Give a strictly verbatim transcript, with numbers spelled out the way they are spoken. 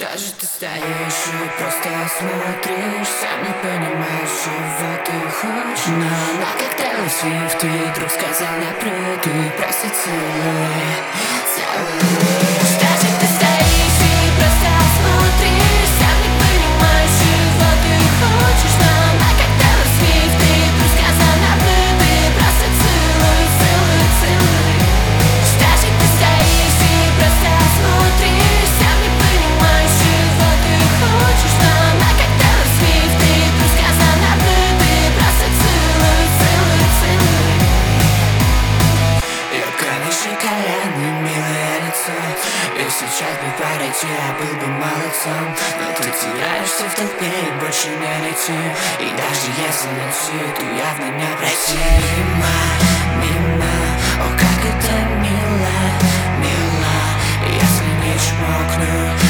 Что же ты стоишь и просто смотришь? Сам не понимаешь, чего ты хочешь. Но на коктейле свив ты вдруг сказал напрямую: ты просто целуй, целуй. Что же ты стоишь и просто смотришь? Сам не понимаешь, чего ты хочешь. Но на коктейле свив ты вдруг сказал напрямую: ты просто целуй, целуй, целуй. Что же ты стоишь и просто смотришь? Сам не понимаешь, чего ты хочешь. Но на коктейле свив ты вдруг сказал напрямую: ты просто целуй, целуй, целуй. Юбка выше колен и милое лицо. И сейчас бы подойти, я был бы молодцом. Но ты теряешься в толпе и больше не найти. И даже если найти, то явно не пройти. Мимо, мимо, о, как это мило, мило. Если не чмокну,